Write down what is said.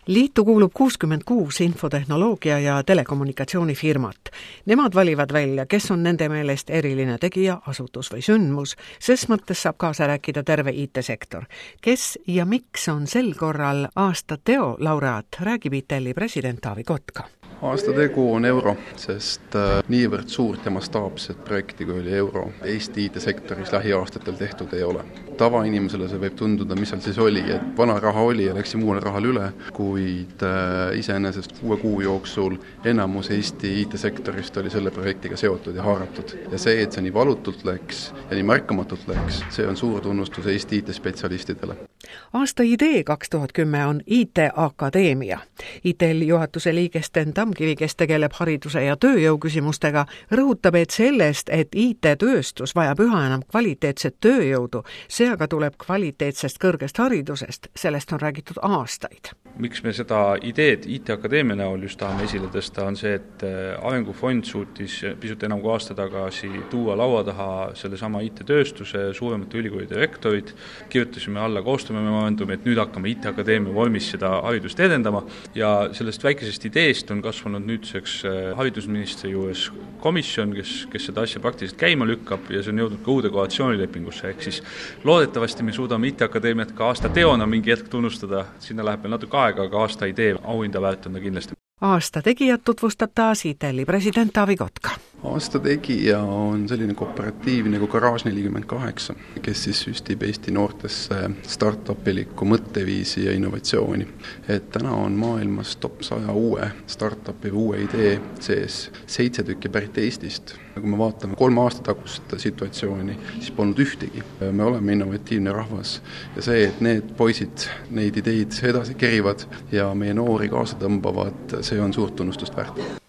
Liitu kuulub 66 infotehnoloogia ja telekommunikatsioonifirmat. Nemad valivad välja, kes on nende meelest eriline tegija, asutus või sündmus. Ses mõttes saab kaasa rääkida terve IT-sektor. Kes ja miks on sel korral aasta teo laureaat, räägib ITL-i president Taavi Kotka. Aasta tegu on euro, sest niivõrd suurt ja mastaapset projekti, kui oli euro, Eesti IT-sektoris lähiaastatel tehtud ei ole. Tavainimesele see võib tunduda, mis seal siis oli, et vana raha oli ja läks muule rahal üle, kuid iseenesest 6 kuu jooksul enamus Eesti IT-sektorist oli selle projektiga seotud ja haaratud. Ja see, et see nii valutult läks ja nii märkamatult läks, see on suur tunnustus Eesti IT-spetsialistidele. Aasta idee 2010 on IT-akadeemia. ITL juhatuse liige Sten Tamkivi, kes tegeleb hariduse ja tööjõu küsimustega, rõhutab, et sellest, et IT-tööstus vajab üha enam kvaliteetset tööjõudu, see aga tuleb kvaliteetsest kõrgest haridusest, sellest on räägitud aastaid. Miks me seda ideed IT-akadeemia näol just tahame esile tõsta, on see, et Arengufond suutis pisut enam kui aasta tagasi tuua laua taha selle sama IT-tööstuse, suuremate ülikoolide rektorid, kirjutasime alla koostöömemorandumi, et nüüd hakkame IT-akadeemia vormis seda haridust edendama ja sellest väikesest ideest on kasvanud nüüdseks haridusministri juures komisjon, kes seda asja praktiliselt käima lükkab ja see on jõudnud ka uude koalitsioonilepingusse, ehk siis loodetavasti me suudame IT-akadeemiat ka aasta teona mingi hetk tunnustada, sinna läheb meil natuke aega, aga aasta idee auhinda väärt on ta kindlasti. Aasta tegijat tutvustab taas ITL-i president Taavi Kotka. Aasta tegija on selline kooperatiiv nagu Garage 48, kes siis süstib Eesti noortesse startupilikku mõtteviisi ja innovatsiooni. Et täna on maailmas top 100 uue startupi või uue idee sees 7 tükki pärit Eestist. Kui me vaatame 3 aasta tagust situatsiooni, siis polnud ühtegi. Me oleme innovatiivne rahvas ja see, et need poisid neid ideid edasi kerivad ja meie noori kaasa tõmbavad, see on suurt tunnustust väärt.